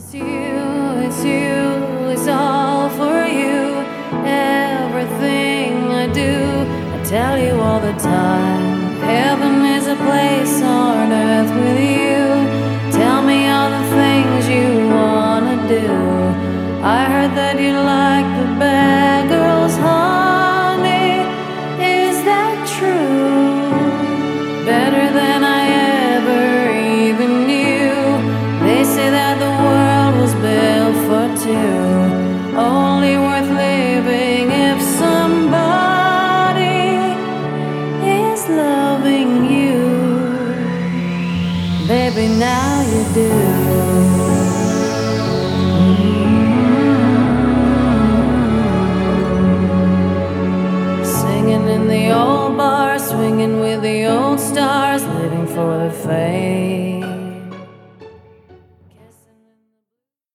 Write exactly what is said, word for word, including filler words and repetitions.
It's you, it's you, it's all for you. Everything I do, I tell you all the time. Heaven is a place on earth with you. Tell me all the things you wanna do. I heard that you like